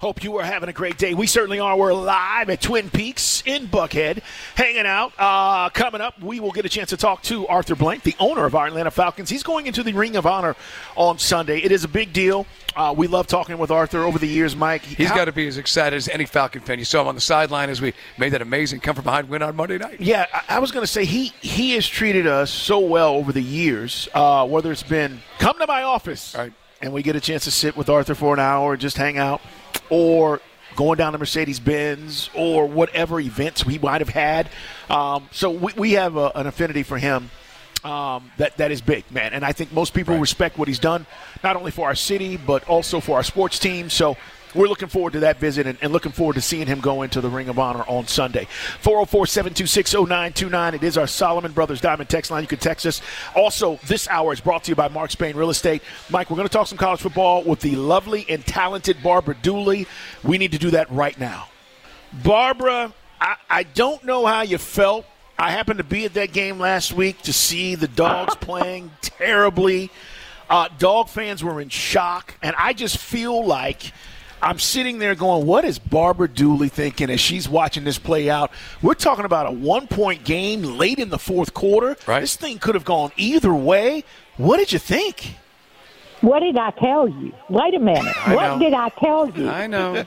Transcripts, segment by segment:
Hope you are having a great day. We certainly are. We're live at Twin Peaks in Buckhead, hanging out. Coming up, we will get a chance to talk to Arthur Blank, the owner of our Atlanta Falcons. He's going into the Ring of Honor on Sunday. It is a big deal. We love talking with Arthur over the years, Mike. He's got to be as excited as any Falcon fan. You saw him on the sideline as we made that amazing come-from-behind win on Monday night. Yeah, I was going to say he has treated us so well over the years, whether it's been come to my office, right, and we get a chance to sit with Arthur for an hour and just hang out, or going down to Mercedes-Benz or whatever events we might have had. So we have an affinity for him that is big, man. And I think most people respect what he's done, not only for our city but also for our sports team. So we're looking forward to that visit and looking forward to seeing him go into the Ring of Honor on Sunday. 404-726-0929. It is our Solomon Brothers Diamond text line. You can text us. Also, this hour is brought to you by Mark Spain Real Estate. Mike, we're going to talk some college football with the lovely and talented Barbara Dooley. We need to do that right now. Barbara, I don't know how you felt. I happened to be at that game last week to see the Dogs playing terribly. Dog fans were in shock, and I just feel like I'm sitting there going, what is Barbara Dooley thinking as she's watching this play out? We're talking about a one-point game late in the fourth quarter. Right. This thing could have gone either way. What did you think? What did I tell you? Wait a minute. What did I tell you? I know.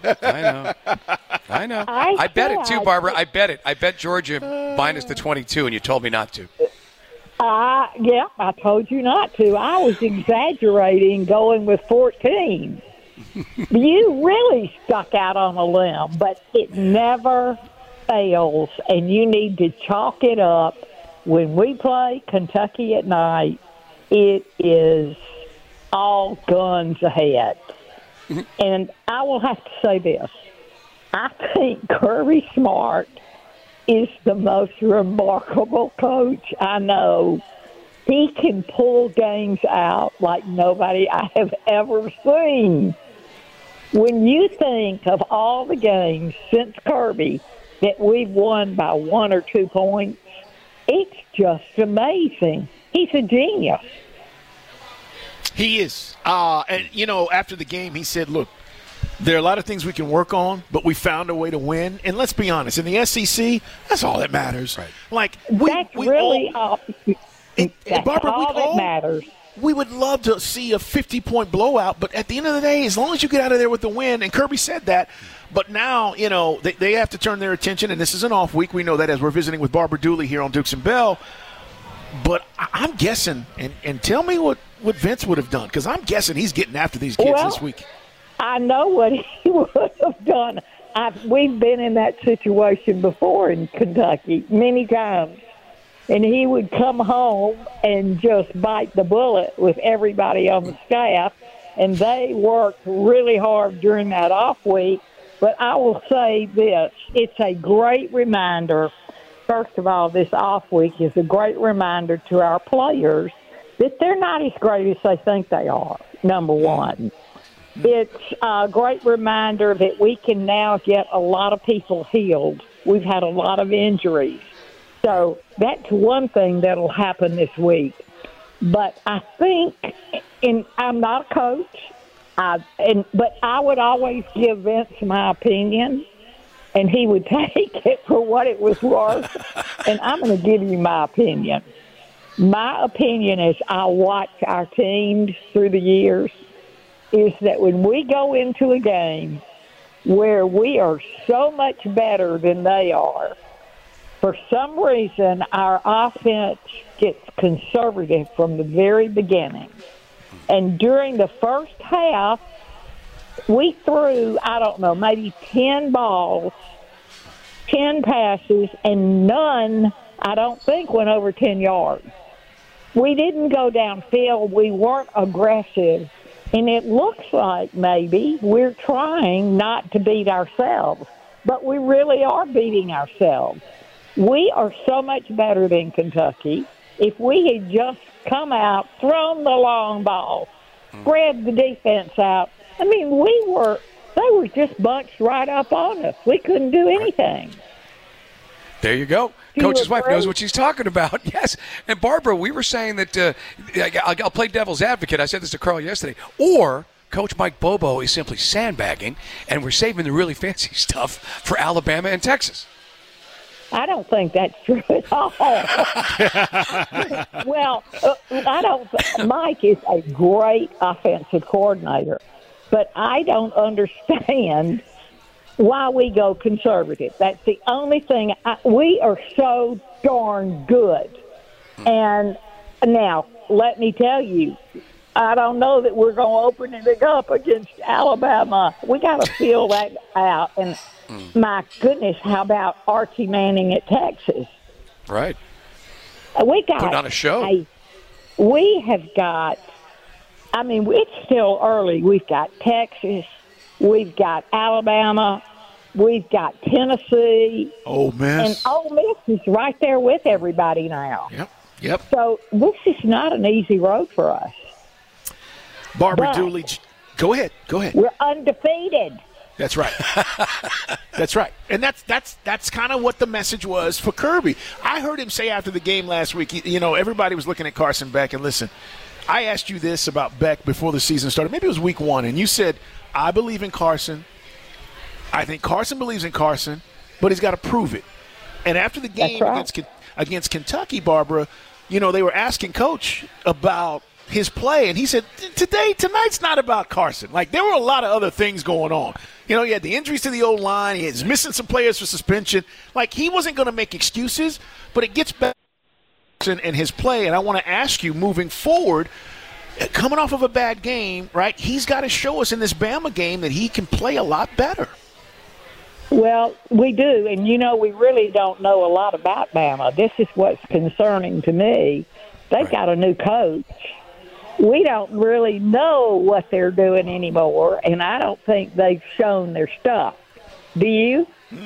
I bet it too, Barbara. I bet it. I bet Georgia minus the 22, and you told me not to. Yeah, I told you not to. I was exaggerating going with 14. You really stuck out on a limb, but it never fails, and you need to chalk it up. When we play Kentucky at night, it is all guns ahead. And I will have to say this. I think Kirby Smart is the most remarkable coach I know. He can pull games out like nobody I have ever seen. When you think of all the games since Kirby that we've won by 1 or 2 points, it's just amazing. He's a genius. He is. And, after the game, he said, look, there are a lot of things we can work on, but we found a way to win. And let's be honest, in the SEC, that's all that matters. Right. Like, that's all that matters. We would love to see a 50-point blowout, but at the end of the day, as long as you get out of there with the win, and Kirby said that, but now, they have to turn their attention, and this is an off week. We know that as we're visiting with Barbara Dooley here on Dukes and Bell. But I'm guessing, and tell me what Vince would have done, because I'm guessing he's getting after these kids this week. I know what he would have done. We've been in that situation before in Kentucky many times. And he would come home and just bite the bullet with everybody on the staff. And they worked really hard during that off week. But I will say this, it's a great reminder. First of all, this off week is a great reminder to our players that they're not as great as they think they are, number one. It's a great reminder that we can now get a lot of people healed. We've had a lot of injuries. So that's one thing that'll happen this week. But I think, and I'm not a coach, but I would always give Vince my opinion, and he would take it for what it was worth. And I'm going to give you my opinion. My opinion, as I watch our teams through the years, is that when we go into a game where we are so much better than they are, for some reason, our offense gets conservative from the very beginning. And during the first half, we threw, maybe 10 balls, 10 passes, and none, I don't think, went over 10 yards. We didn't go downfield. We weren't aggressive. And it looks like maybe we're trying not to beat ourselves, but we really are beating ourselves. We are so much better than Kentucky. If we had just come out, thrown the long ball, spread the defense out, they were just bunched right up on us. We couldn't do anything. There you go. Coach's wife knows what she's talking about. Yes. And Barbara, we were saying that I'll play devil's advocate. I said this to Carl yesterday. Or Coach Mike Bobo is simply sandbagging, and we're saving the really fancy stuff for Alabama and Texas. I don't think that's true at all. Well, Mike is a great offensive coordinator, but I don't understand why we go conservative. That's the only thing. We are so darn good. And now, let me tell you, I don't know that we're going to open it up against Alabama. We got to feel that out. And my goodness, how about Archie Manning at Texas? Right. We got putting on a show. We have got. I mean, it's still early. We've got Texas. We've got Alabama. We've got Tennessee. Ole Miss. And Ole Miss is right there with everybody now. Yep. So this is not an easy road for us. Barbara Dooley, go ahead. We're undefeated. That's right. That's right. And that's kind of what the message was for Kirby. I heard him say after the game last week, everybody was looking at Carson Beck. And listen, I asked you this about Beck before the season started. Maybe it was week 1. And you said, I believe in Carson. I think Carson believes in Carson, but he's got to prove it. And after the game against Kentucky, Barbara, they were asking Coach about his play, and he said, tonight's not about Carson. Like, there were a lot of other things going on. He had the injuries to the O-line. He was missing some players for suspension. Like, he wasn't going to make excuses, but it gets better in his play. And I want to ask you, moving forward, coming off of a bad game, right, he's got to show us in this Bama game that he can play a lot better. Well, we do, and we really don't know a lot about Bama. This is what's concerning to me. They've got a new coach. We don't really know what they're doing anymore, and I don't think they've shown their stuff. Do you?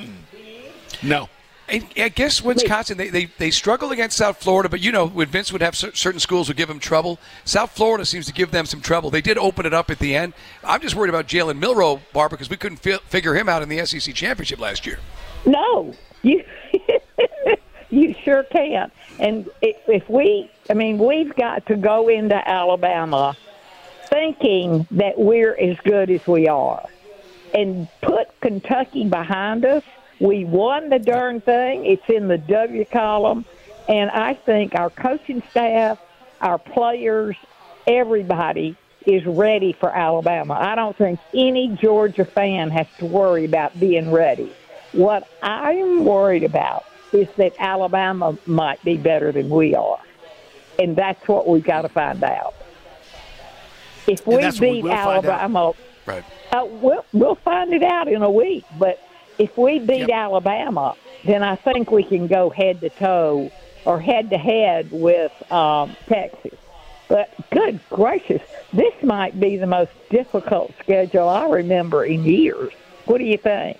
No. I guess Wisconsin, they struggle against South Florida, but when Vince would have certain schools would give them trouble, South Florida seems to give them some trouble. They did open it up at the end. I'm just worried about Jalen Milroe, Barbara, because we couldn't figure him out in the SEC championship last year. No, you sure can. And we've got to go into Alabama thinking that we're as good as we are and put Kentucky behind us. We won the darn thing. It's in the W column. And I think our coaching staff, our players, everybody is ready for Alabama. I don't think any Georgia fan has to worry about being ready. What I'm worried about is that Alabama might be better than we are. And that's what we've got to find out. If we beat Alabama, right. We'll find it out in a week. But if we beat Alabama, then I think we can go head-to-toe or head-to-head with Texas. But good gracious, this might be the most difficult schedule I remember in years. What do you think?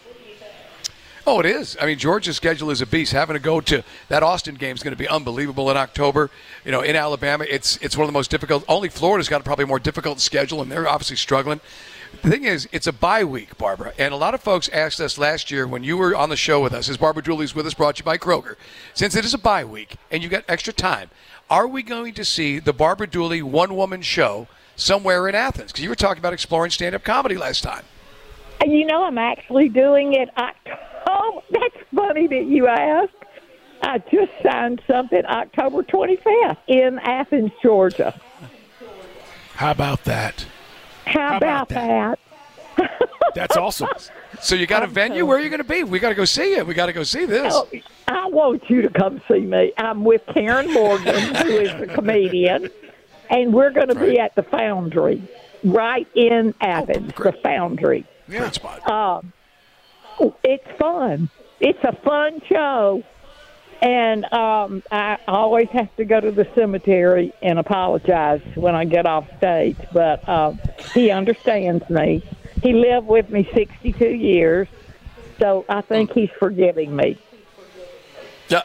Oh, it is. I mean, Georgia's schedule is a beast. Having to go to that Austin game is going to be unbelievable in October. In Alabama, it's one of the most difficult. Only Florida's got a probably more difficult schedule, and they're obviously struggling. The thing is, it's a bye week, Barbara. And a lot of folks asked us last year when you were on the show with us, as Barbara Dooley's with us, brought to you by Kroger, since it is a bye week and you got extra time, are we going to see the Barbara Dooley one-woman show somewhere in Athens? Because you were talking about exploring stand-up comedy last time. I'm actually doing it. Oh, that's funny that you asked. I just signed something October 25th in Athens, Georgia. How about that? How about that? That's awesome. So you got a venue? Where are you going to be? We got to go see it. We got to go see this. Oh, I want you to come see me. I'm with Karen Morgan, who is a comedian, and we're going to be at the Foundry right in Athens, the Foundry. Yeah. Great spot. It's fun. It's a fun show. And I always have to go to the cemetery and apologize when I get off stage. But he understands me. He lived with me 62 years, so I think he's forgiving me.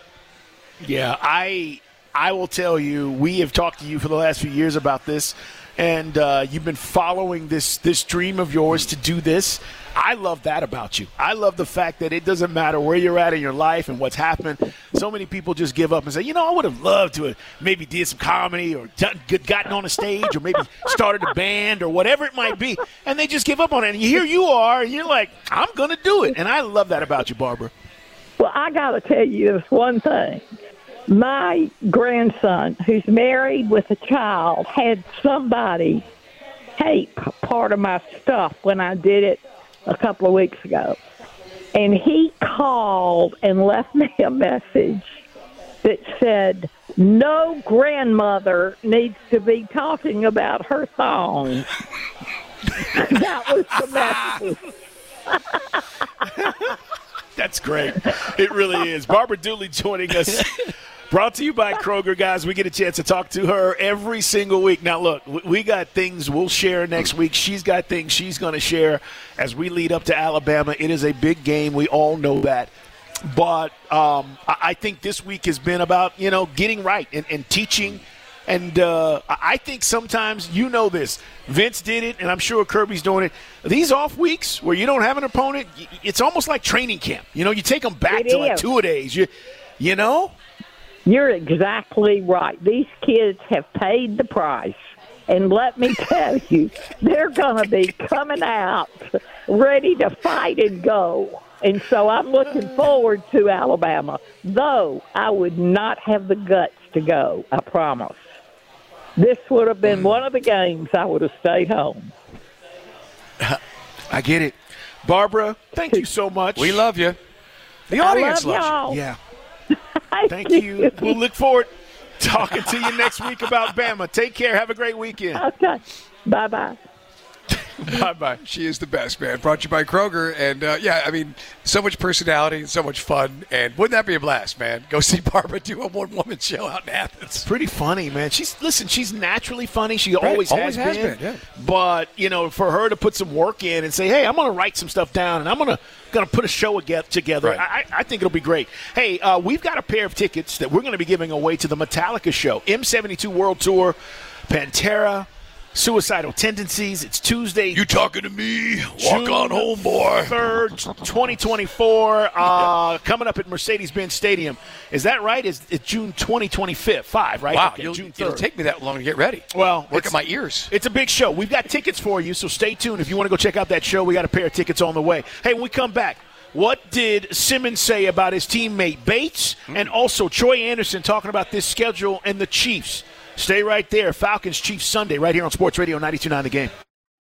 Yeah, I will tell you, we have talked to you for the last few years about this. and you've been following this dream of yours to do this. I love that about you. I love the fact that it doesn't matter where you're at in your life and what's happened. So many people just give up and say, I would have loved to have maybe did some comedy or gotten on a stage or maybe started a band or whatever it might be, and they just give up on it. And here you are, and you're like, I'm going to do it. And I love that about you, Barbara. Well, I got to tell you this one thing. My grandson, who's married with a child, had somebody tape part of my stuff when I did it a couple of weeks ago. And he called and left me a message that said, no grandmother needs to be talking about her song. That was the message. That's great. It really is. Barbara Dooley joining us. Brought to you by Kroger, guys. We get a chance to talk to her every single week. Now, look, we got things we'll share next week. She's got things she's going to share as we lead up to Alabama. It is a big game. We all know that. But I think this week has been about, getting right and teaching. And I think sometimes, this, Vince did it, and I'm sure Kirby's doing it. These off weeks where you don't have an opponent, it's almost like training camp. You take them back to like two-a-days. You know? You're exactly right. These kids have paid the price. And let me tell you, they're going to be coming out ready to fight and go. And so I'm looking forward to Alabama, though I would not have the guts to go, I promise. This would have been one of the games I would have stayed home. I get it. Barbara, thank you so much. We love you. The audience loves y'all. you. Yeah. Thank you. We'll look forward to talking to you next week about Bama. Take care. Have a great weekend. Okay. Bye-bye. Bye-bye. She is the best, man. Brought to you by Kroger. And, so much personality and so much fun. And wouldn't that be a blast, man? Go see Barbara do a one-woman show out in Athens. It's pretty funny, man. She's naturally funny. She always has been. Yeah. But, for her to put some work in and say, hey, I'm going to write some stuff down and I'm going to put a show together, right. I think it'll be great. Hey, we've got a pair of tickets that we're going to be giving away to the Metallica show. M72 World Tour, Pantera, Suicidal Tendencies. It's Tuesday. You talking to me? Walk on home, boy. 3rd, 2024, coming up at Mercedes-Benz Stadium. Is that right? It's June 5, right? Wow, okay, June 3rd. It'll take me that long to get ready. Well, work at my ears. It's a big show. We've got tickets for you, so stay tuned. If you want to go check out that show, we got a pair of tickets on the way. Hey, when we come back, what did Simmons say about his teammate Bates? And also Troy Anderson talking about this schedule and the Chiefs. Stay right there. Falcons-Chiefs Sunday right here on Sports Radio 92.9 The Game.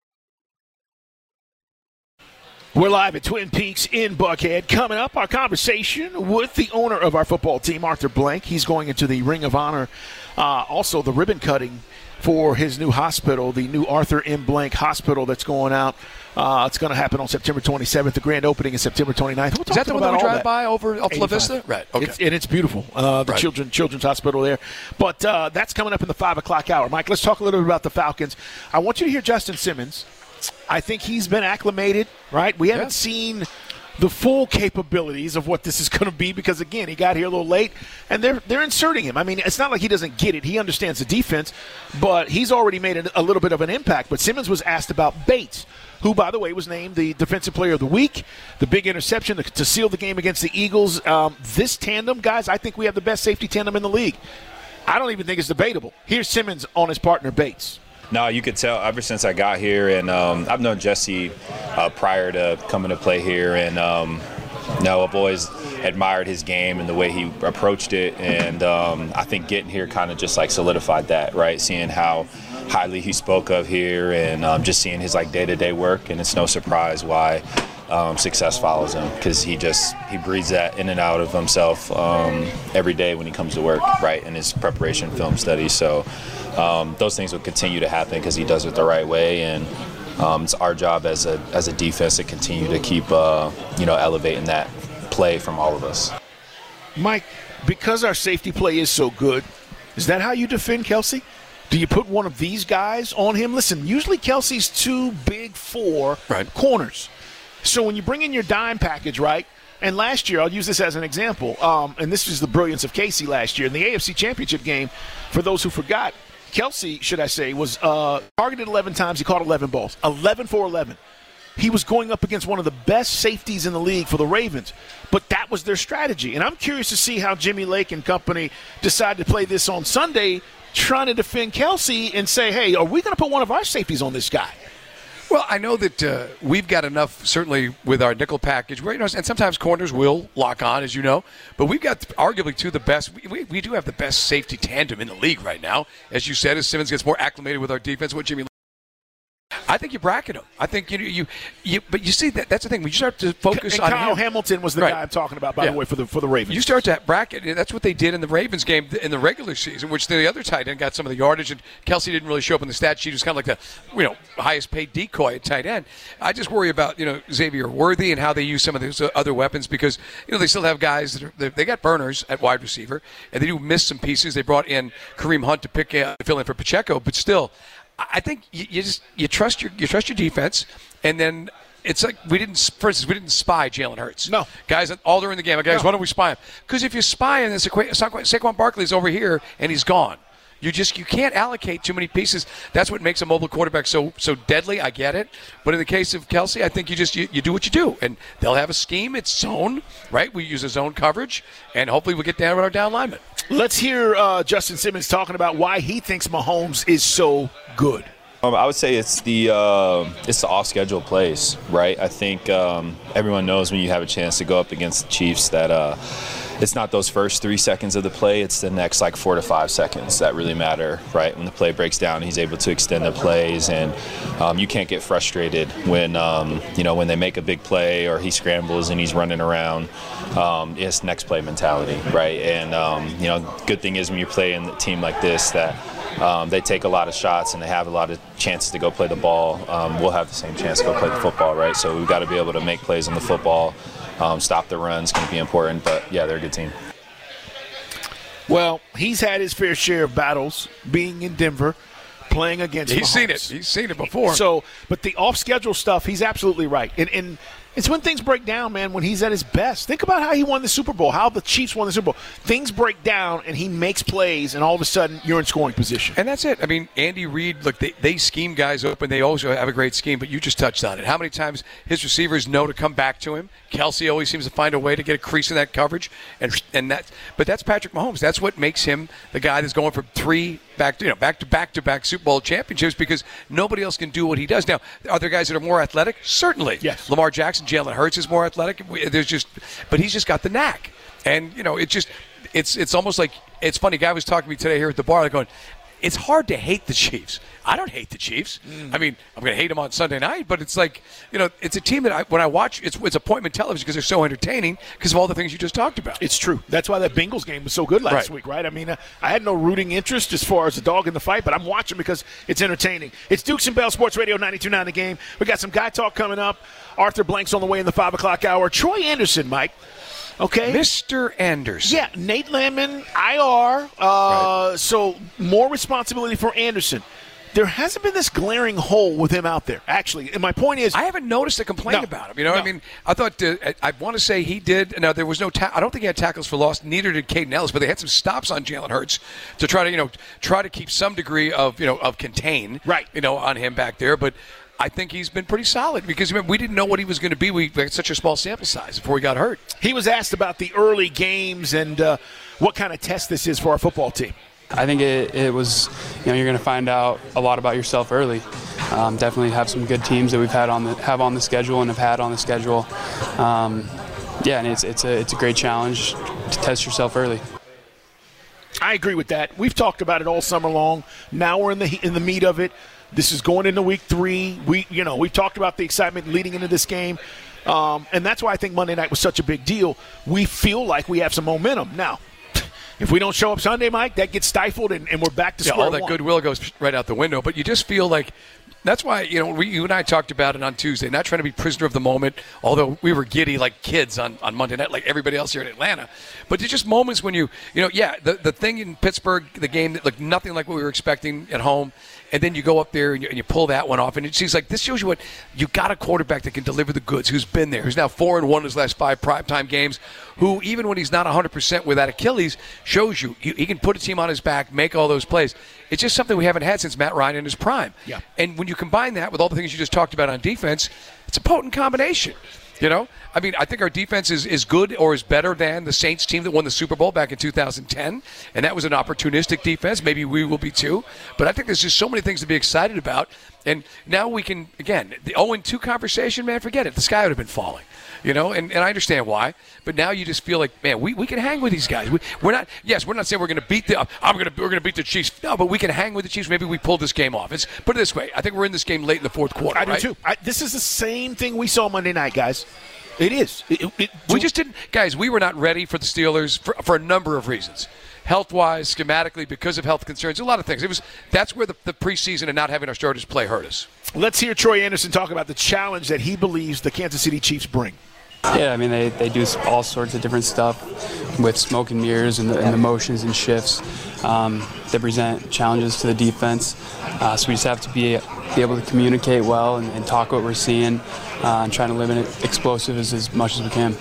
We're live at Twin Peaks in Buckhead. Coming up, our conversation with the owner of our football team, Arthur Blank. He's going into the Ring of Honor. Also, the ribbon cutting for his new hospital, the new Arthur M. Blank Hospital that's going out. It's going to happen on September 27th. The grand opening is September 29th. Is that the one that we drive by over off La Vista? Right. Okay. It's beautiful. The Children's Hospital there. But that's coming up in the 5 o'clock hour. Mike, let's talk a little bit about the Falcons. I want you to hear Justin Simmons. I think he's been acclimated, right? We haven't seen the full capabilities of what this is going to be because, again, he got here a little late, and they're inserting him. I mean, it's not like he doesn't get it. He understands the defense, but he's already made a little bit of an impact. But Simmons was asked about Bates, who, by the way, was named the Defensive Player of the Week, the big interception to seal the game against the Eagles. This tandem, guys, I think we have the best safety tandem in the league. I don't even think it's debatable. Here's Simmons on his partner, Bates. No, you could tell ever since I got here, and I've known Jesse prior to coming to play here, and I've always admired his game and the way he approached it, and I think getting here kind of just like solidified that, right? Seeing how highly he spoke of here, and just seeing his like day-to-day work, and it's no surprise why success follows him, because he breathes that in and out of himself every day when he comes to work, right? In his preparation, film study, so. Those things will continue to happen because he does it the right way, and it's our job as a defense to continue to keep elevating that play from all of us. Mike, because our safety play is so good, is that how you defend Kelsey? Do you put one of these guys on him? Listen, usually Kelsey's too big for corners. So when you bring in your dime package, right? And last year, I'll use this as an example, and this is the brilliance of Casey last year in the AFC Championship game. For those who forgot, Kelsey, should I say, was targeted 11 times. He caught 11 balls. 11 for 11. He was going up against one of the best safeties in the league for the Ravens. But that was their strategy. And I'm curious to see how Jimmy Lake and company decide to play this on Sunday, trying to defend Kelsey and say, hey, are we going to put one of our safeties on this guy? Well, I know that we've got enough, certainly with our nickel package, where, and sometimes corners will lock on, as you know, but we've got arguably two of the best. We do have the best safety tandem in the league right now. As you said, as Simmons gets more acclimated with our defense, what Jimmy, I think you bracket him. I think you but you see that's the thing. When you start to focus and on Kyle him, Hamilton was the guy I'm talking about, by the way, for the Ravens. You start to bracket. That's what they did in the Ravens game in the regular season, which the other tight end got some of the yardage, and Kelsey didn't really show up in the stat sheet. He was kind of like the highest paid decoy at tight end. I just worry about Xavier Worthy and how they use some of those other weapons, because they still have guys that they got burners at wide receiver, and they do miss some pieces. They brought in Kareem Hunt to fill in for Pacheco, but still, I think you trust your defense, and then it's like we didn't spy Jalen Hurts. No. Guys, all during the game, guys, why don't we spy him? Because if you spy him, then Saquon Barkley's over here, and he's gone. You can't allocate too many pieces. That's what makes a mobile quarterback so deadly. I get it. But in the case of Kelsey, I think you do what you do. And they'll have a scheme. It's zone, right? We use a zone coverage, and hopefully we'll get down with our down linemen. Let's hear Justin Simmons talking about why he thinks Mahomes is so good. I would say it's the off-schedule plays, right? I think everyone knows when you have a chance to go up against the Chiefs that it's not those first 3 seconds of the play, it's the next 4 to 5 seconds that really matter, right? When the play breaks down, he's able to extend the plays, and you can't get frustrated when when they make a big play or he scrambles and he's running around. It's next play mentality, right? And good thing is when you play in a team like this that they take a lot of shots and they have a lot of chances to go play the ball. We'll have the same chance to go play the football, right? So we've got to be able to make plays on the football. Stop the run is going to be important, but yeah, they're a good team. Well, he's had his fair share of battles being in Denver, playing against Mahomes. He's seen it before. So, but the off-schedule stuff, he's absolutely right. And it's when things break down, man, when he's at his best. Think about how he won the Super Bowl, how the Chiefs won the Super Bowl. Things break down, and he makes plays, and all of a sudden, you're in scoring position. And that's it. I mean, Andy Reid, look, they scheme guys open. They also have a great scheme, but you just touched on it. How many times his receivers know to come back to him? Kelsey always seems to find a way to get a crease in that coverage, but that's Patrick Mahomes. That's what makes him the guy that's going for three back-to-back Super Bowl championships, because nobody else can do what he does. Now, are there guys that are more athletic? Certainly. Yes. Lamar Jackson, Jalen Hurts is more athletic. But he's just got the knack. And, it's almost like, it's funny, a guy was talking to me today here at the bar, going, it's hard to hate the Chiefs. I don't hate the Chiefs. I mean, I'm going to hate them on Sunday night, but it's like, it's a team that when I watch, it's appointment television because they're so entertaining because of all the things you just talked about. It's true. That's why that Bengals game was so good last week, right? I mean, I had no rooting interest as far as the dog in the fight, but I'm watching because it's entertaining. It's Dukes and Bell Sports Radio 92.9 The Game. We got some guy talk coming up. Arthur Blank's on the way in the 5 o'clock hour. Troy Anderson, Mike. Okay. Mr. Anderson. Yeah, Nate Landman, IR. So more responsibility for Anderson. There hasn't been this glaring hole with him out there, actually. And my point is, I haven't noticed a complaint about him. I mean, I thought I want to say he did. Now there was no. I don't think he had tackles for loss. Neither did Caden Ellis, but they had some stops on Jalen Hurts to try to keep some degree of contain on him back there. But I think he's been pretty solid because we didn't know what he was going to be. We had such a small sample size before he got hurt. He was asked about the early games and what kind of test this is for our football team. I think it was, you're going to find out a lot about yourself early. Definitely have some good teams that we've had on the schedule and have had on the schedule. And it's a great challenge to test yourself early. I agree with that. We've talked about it all summer long. Now we're in the meat of it. This is going into week 3. We've talked about the excitement leading into this game. And that's why I think Monday night was such a big deal. We feel like we have some momentum. Now, if we don't show up Sunday, Mike, that gets stifled and we're back to square all that one. Goodwill goes right out the window. But you just feel like that's why, you and I talked about it on Tuesday, not trying to be prisoner of the moment, although we were giddy like kids on Monday night, like everybody else here in Atlanta. But there's just moments when the thing in Pittsburgh, the game that looked nothing like what we were expecting at home, and then you go up there and you pull that one off. And it seems like this shows you what you got, a quarterback that can deliver the goods, who's been there, who's now 4-1 in his last 5 primetime games, who even when he's not 100% with that Achilles, shows you he can put a team on his back, make all those plays. It's just something we haven't had since Matt Ryan in his prime. Yeah. And when you combine that with all the things you just talked about on defense, it's a potent combination. I mean, I think our defense is good or is better than the Saints team that won the Super Bowl back in 2010, and that was an opportunistic defense. Maybe we will be too. But I think there's just so many things to be excited about. And now we can, again, the 0-2 conversation, man, forget it. The sky would have been falling. And I understand why, but now you just feel like, man, we can hang with these guys. We're not saying we're going to beat we're going to beat the Chiefs. No, but we can hang with the Chiefs. Maybe we pull this game off. Put it this way, I think we're in this game late in the fourth quarter. I do too. This is the same thing we saw Monday night, guys. It is. We just didn't, guys. We were not ready for the Steelers for a number of reasons. Health-wise, schematically, because of health concerns, a lot of things. That's where the preseason and not having our starters play hurt us. Let's hear Troy Anderson talk about the challenge that he believes the Kansas City Chiefs bring. Yeah, I mean, they do all sorts of different stuff with smoke and mirrors and the motions and shifts that present challenges to the defense. So we just have to be able to communicate well and talk what we're seeing and trying to limit explosives as much as we can.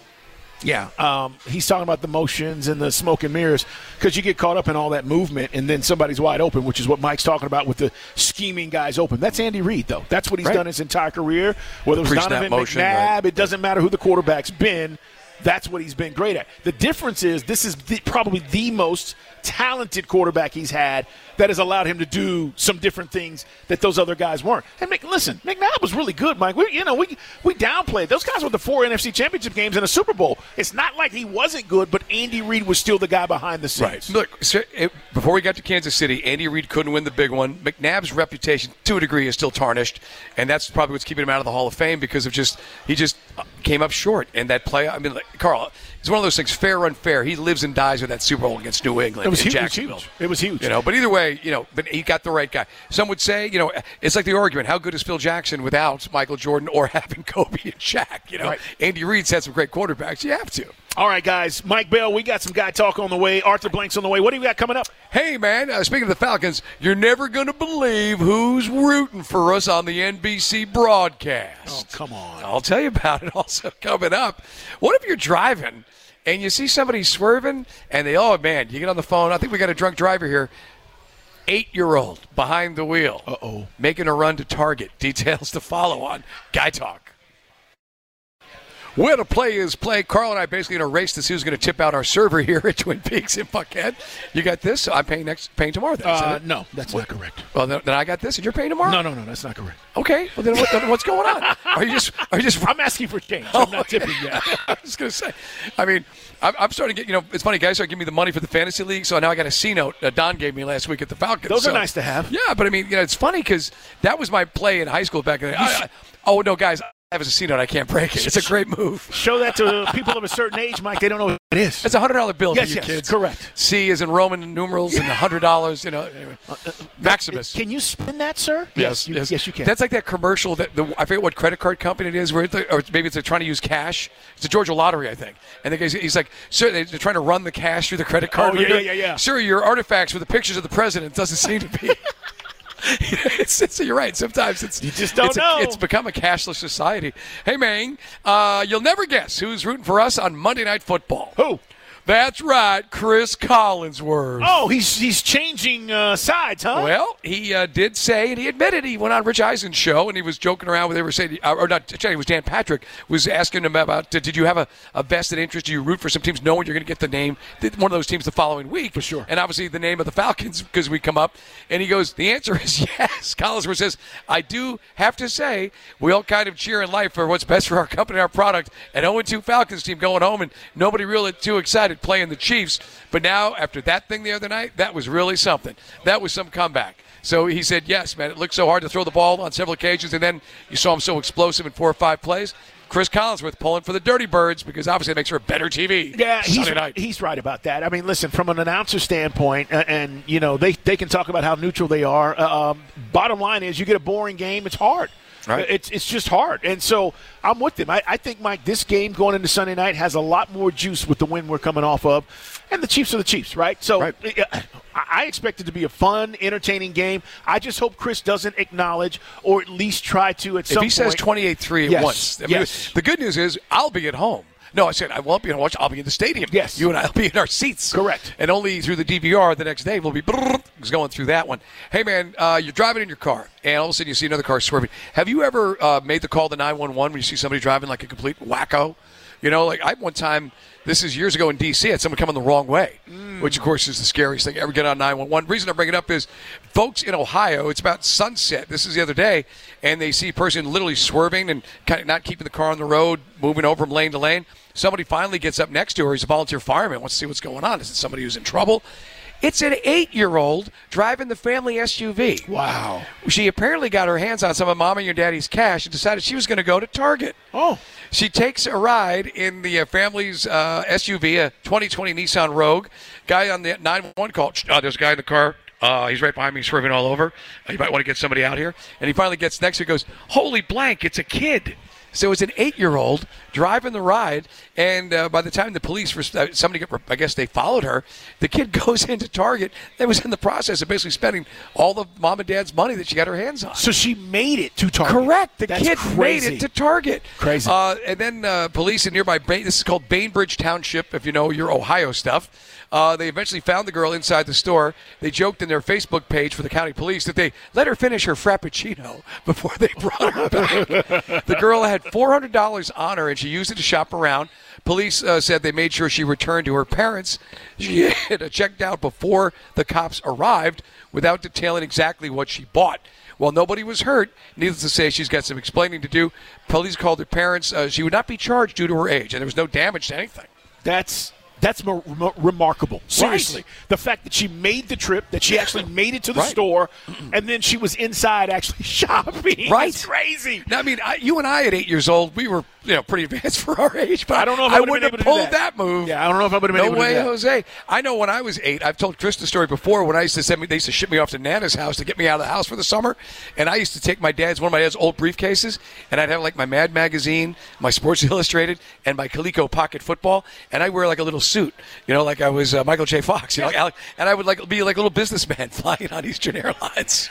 Yeah, he's talking about the motions and the smoke and mirrors because you get caught up in all that movement and then somebody's wide open, which is what Mike's talking about with the scheming guys open. That's Andy Reid, though. That's what he's done his entire career. Whether it was Donovan McNabb, it doesn't matter who the quarterback's been. That's what he's been great at. The difference is this is probably the most talented quarterback he's had that has allowed him to do some different things that those other guys weren't. And listen, McNabb was really good, Mike. We downplayed. Those guys were the 4 NFC Championship games in a Super Bowl. It's not like he wasn't good, but Andy Reid was still the guy behind the scenes. Right. Look, before we got to Kansas City, Andy Reid couldn't win the big one. McNabb's reputation, to a degree, is still tarnished, and that's probably what's keeping him out of the Hall of Fame because of he just came up short. And that play, Carl, it's one of those things, fair or unfair. He lives and dies with that Super Bowl against New England. It was huge. Jacksonville. It was huge. But either way, but he got the right guy. Some would say, it's like the argument: how good is Phil Jackson without Michael Jordan or having Kobe and Shaq? Right. Andy Reid's had some great quarterbacks. You have to. All right, guys. Mike Bell, we got some guy talk on the way. Arthur Blank's on the way. What do you got coming up? Hey, man, speaking of the Falcons, you're never going to believe who's rooting for us on the NBC broadcast. Oh, come on. I'll tell you about it also coming up. What if you're driving and you see somebody swerving and you get on the phone. I think we got a drunk driver here. 8-year-old behind the wheel. Uh-oh. Making a run to Target. Details to follow on Guy Talk. Where to play is play. Carl and I basically in a race to see who's going to tip out our server here at Twin Peaks in Buckhead. You got this? I'm paying tomorrow then. No, that's not correct. Well, then I got this and you're paying tomorrow? No, that's not correct. Okay. Well, then what's going on? Are you just? I'm asking for change. I'm not tipping yet. I was going to say. I mean, I'm starting to get, it's funny, guys start giving me the money for the fantasy league, so now I got a C-note that Don gave me last week at the Falcons. Those are nice to have. Yeah, but I mean, it's funny because that was my play in high school back in the day. Oh, no, guys. I have a C-note. I can't break it. It's a great move. Show that to people of a certain age, Mike. They don't know what it is. It's a $100 bill yes, for you kids. Correct. C is in Roman numerals and $100, anyway. Maximus. Can you spin that, sir? Yes, you can. That's like that commercial, I forget what credit card company it is, or maybe it's trying to use cash. It's a Georgia Lottery, I think. And the guy's, he's like, sir, they're trying to run the cash through the credit card. Oh, yeah. Sir, your artifacts with the pictures of the president doesn't seem to be. You're right. Sometimes you just don't know. It's become a cashless society. Hey, man, you'll never guess who's rooting for us on Monday Night Football. Who? That's right, Chris Collinsworth. Oh, he's changing sides, huh? Well, he did say, and he admitted he went on Rich Eisen's show, and he was joking around with, they were saying, or not, it was Dan Patrick, was asking him about, did you have a vested interest? Do you root for some teams knowing you're going to get the name, one of those teams the following week? For sure. And obviously the name of the Falcons, because we come up, and he goes, the answer is yes. Collinsworth says, I do have to say, we all kind of cheer in life for what's best for our company and our product. An 0-2 Falcons team going home, and nobody really too excited playing the Chiefs. But now, after that thing the other night, that was really something. That was some comeback. So he said, yes, man, it looked so hard to throw the ball on several occasions, and then you saw him so explosive in 4 or 5 plays. Chris Collinsworth pulling for the Dirty Birds because obviously it makes for a better TV. Yeah, he's right about that. I mean, listen, from an announcer standpoint, and they can talk about how neutral they are. Bottom line is you get a boring game, it's hard. Right. It's just hard. And so I'm with them. I think, Mike, this game going into Sunday night has a lot more juice with the win we're coming off of. And the Chiefs are the Chiefs, right? So I expect it to be a fun, entertaining game. I just hope Chris doesn't acknowledge or at least try to at some point. If he says 28-3 at once. The good news is I'll be at home. No, I said I won't be on watch. I'll be in the stadium. Yes. You and I will be in our seats. Correct. And only through the DVR the next day we'll be going through that one. Hey, man, you're driving in your car, and all of a sudden you see another car swerving. Have you ever made the call to 911 when you see somebody driving like a complete wacko? You know, like one time, this is years ago in D.C., I had someone coming the wrong way, which, of course, is the scariest thing ever. Get on 911. The reason I bring it up is folks in Ohio, it's about sunset. This is the other day, and they see a person literally swerving and kind of not keeping the car on the road, moving over from lane to lane. Somebody finally gets up next to her. He's a volunteer fireman, wants to see what's going on. Is it somebody who's in trouble? It's an 8-year-old driving the family SUV. Wow. She apparently got her hands on some of Mom and your Daddy's cash and decided she was going to go to Target. Oh. She takes a ride in the family's SUV, a 2020 Nissan Rogue. Guy on the 911 call, there's a guy in the car. He's right behind me, swerving all over. You might want to get somebody out here. And he finally gets next to her and goes, holy blank, it's a kid. So it's an 8-year-old driving the ride, and by the time the police, I guess they followed her, the kid goes into Target and was in the process of basically spending all the mom and dad's money that she got her hands on. So she made it to Target. Correct. The That's kid crazy. made it to Target. Crazy. And then police in nearby, this is called Bainbridge Township, if you know your Ohio stuff. They eventually found the girl inside the store. They joked in their Facebook page for the county police that they let her finish her Frappuccino before they brought her back. The girl had $400 on her, and she used it to shop around. Police said they made sure she returned to her parents. She had checked out before the cops arrived without detailing exactly what she bought. While nobody was hurt, needless to say, she's got some explaining to do. Police called her parents. She would not be charged due to her age, and there was no damage to anything. That's remarkable. Seriously. Right. The fact that she made the trip, that she actually made it to the Right. store, and then she was inside actually shopping. Right. It's crazy. Now, I mean, you and I at 8 years old, we were pretty advanced for our age, but I don't know if I would've wouldn't been have able to do pulled that. that move. Yeah, I don't know if I would have been able to do that. No way, Jose. I know when I was 8, I've told Chris the story before, when I used to they used to ship me off to Nana's house to get me out of the house for the summer, and I used to take one of my dad's old briefcases, and I'd have like my Mad magazine, my Sports Illustrated, and my Coleco Pocket Football, and I'd wear like a little suit, like I was Michael J. Fox, and I would be like a little businessman flying on Eastern Airlines.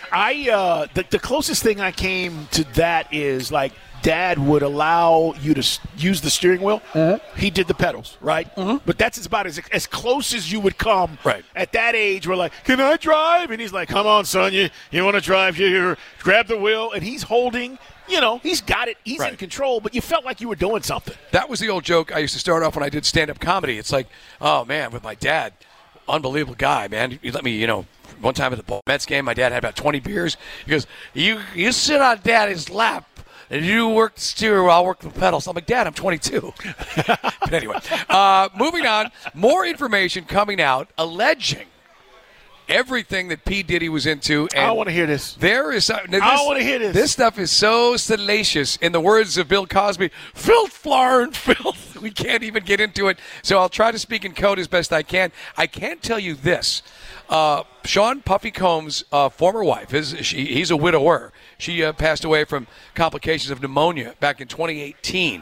The closest thing I came to that is like Dad would allow you to use the steering wheel. Mm-hmm. He did the pedals, right? Mm-hmm. But that's about as close as you would come. Right. At that age, we're like, can I drive? And he's like, come on, son, you want to drive here? Grab the wheel. And he's holding, he's got it. He's in control, but you felt like you were doing something. That was the old joke I used to start off when I did stand-up comedy. It's like, oh, man, with my dad, unbelievable guy, man. He let me, one time at the Mets game, my dad had about 20 beers. He goes, you sit on Daddy's lap. And you work the steering wheel, I'll work the pedals. I'm like, Dad, I'm 22. But anyway, moving on. More information coming out alleging everything that P. Diddy was into. And I want to hear this. I want to hear this. This stuff is so salacious. In the words of Bill Cosby, filth, flour, and filth. We can't even get into it. So I'll try to speak in code as best I can. I can tell you this. Sean Puffy Combs' former wife, he's a widower. She passed away from complications of pneumonia back in 2018.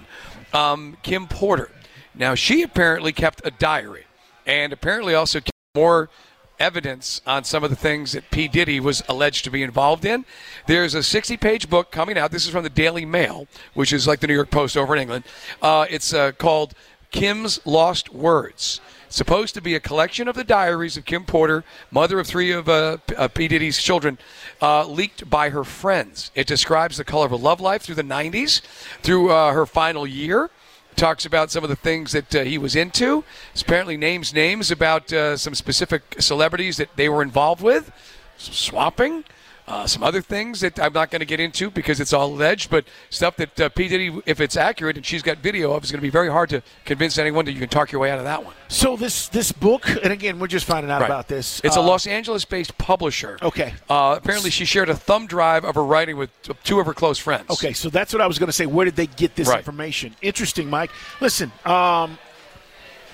Kim Porter. Now, she apparently kept a diary and apparently also kept more evidence on some of the things that P. Diddy was alleged to be involved in. There's a 60-page book coming out. This is from the Daily Mail, which is like the New York Post over in England. It's called Kim's Lost Words. It's supposed to be a collection of the diaries of Kim Porter, mother of 3 of P. Diddy's children, leaked by her friends. It describes the color of her love life through the 90s, through her final year. Talks about some of the things that he was into. Apparently names about some specific celebrities that they were involved with. Some swapping. Some other things that I'm not going to get into because it's all alleged, but stuff that P. Diddy, if it's accurate and she's got video of, is going to be very hard to convince anyone that you can talk your way out of that one. So this book, and again, we're just finding out about this. It's a Los Angeles-based publisher. Okay. Apparently she shared a thumb drive of her writing with 2 of her close friends. Okay, so that's what I was going to say. Where did they get this information? Interesting, Mike. Listen,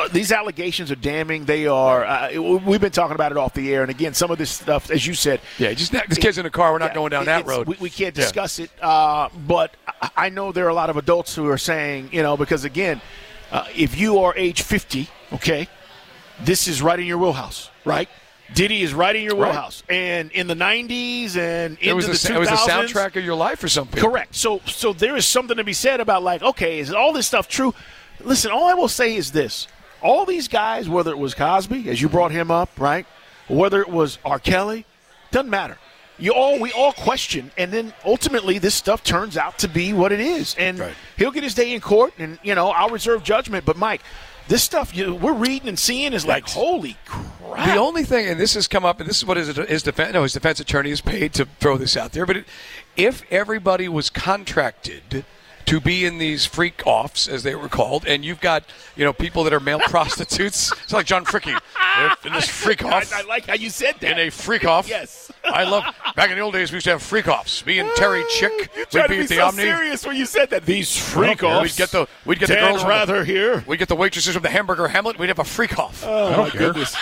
these allegations are damning. They are. We've been talking about it off the air, and again, some of this stuff, as you said. Yeah, just this kid's in the car. We're not going down that road. We can't discuss it. But I know there are a lot of adults who are saying, because again, if you are age 50, okay, this is right in your wheelhouse, right? Diddy is right in your wheelhouse. Right. And in the 90s and into the 2000s. It was the soundtrack of your life for some people. Correct. So there is something to be said about, like, okay, is all this stuff true? Listen, all I will say is this. All these guys, whether it was Cosby, as you brought him up, right, or whether it was R. Kelly, doesn't matter. We all question, and then ultimately this stuff turns out to be what it is. And he'll get his day in court, and, I'll reserve judgment. But, Mike, this stuff we're reading and seeing is like, holy crap. The only thing, and this has come up, and this is what his defense attorney is paid to throw this out there, but if everybody was contracted to be in these freak-offs, as they were called, and you've got, people that are male prostitutes. It's like John Fricke in this freak-off. I like how you said that. In a freak-off. Yes. I love, back in the old days, we used to have freak-offs. Me and Terry Chick. You tried to be so serious when you said that. These freak-offs. We'd get the girls Rather here. We'd get the waitresses from the Hamburger Hamlet. We'd have a freak-off. Oh, my goodness.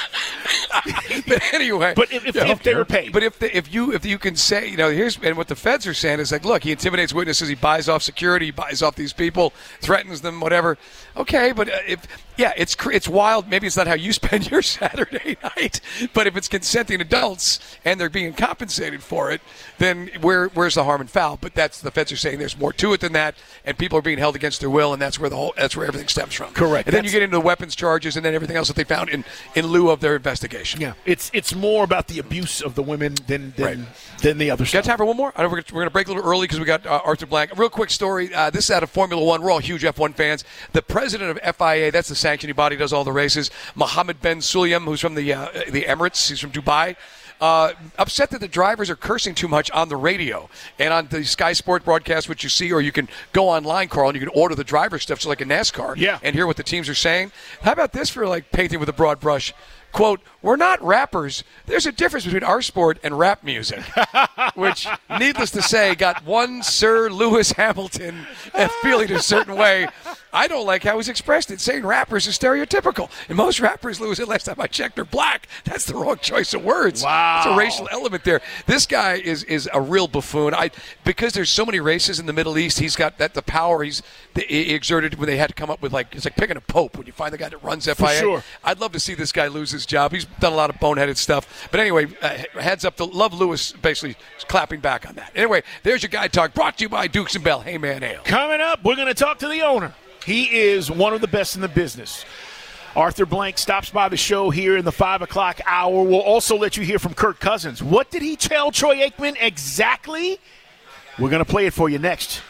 But anyway. But if they were paid. But if you can say, here's, and what the feds are saying is like, look, he intimidates witnesses, he buys off security, he buys off these people, threatens them, whatever. Okay, but it's wild. Maybe it's not how you spend your Saturday night, but if it's consenting adults and they're being compensated for it, then where's the harm and foul? But the feds are saying there's more to it than that, and people are being held against their will, and that's where everything stems from. Correct. And then you get into the weapons charges and then everything else that they found in lieu of their investigation. Yeah, it's more about the abuse of the women than the other stuff. Got time for one more? I know we're going to break a little early because we got Arthur Blank. A real quick story. This is out of Formula One. We're all huge F1 fans. The president of FIA, that's the sanctioning body, does all the races, Mohammed Ben Sulayem, who's from the Emirates. He's from Dubai. Upset that the drivers are cursing too much on the radio and on the Sky Sport broadcast, which you see, or you can go online, Carl, and you can order the driver stuff, just like in NASCAR, and hear what the teams are saying. How about this for like painting with a broad brush? Quote, we're not rappers. There's a difference between our sport and rap music, which, needless to say, got one Sir Lewis Hamilton feeling a certain way. I don't like how he's expressed it, saying rappers is stereotypical. And most rappers, Lewis, last time I checked, are black. That's the wrong choice of words. Wow. It's a racial element there. This guy is a real buffoon. Because there's so many races in the Middle East, he's got the power he exerted when they had to come up with, it's like picking a pope when you find the guy that runs FIA. For sure. I'd love to see this guy lose his job. He's done a lot of boneheaded stuff. But anyway, heads up to Love Lewis, basically clapping back on that. Anyway, there's your Guy Talk, brought to you by Dukes and Bell. Hey, man, Ale. Coming up, we're going to talk to the owner. He is one of the best in the business. Arthur Blank stops by the show here in the 5 o'clock hour. We'll also let you hear from Kirk Cousins. What did he tell Troy Aikman exactly? We're going to play it for you next.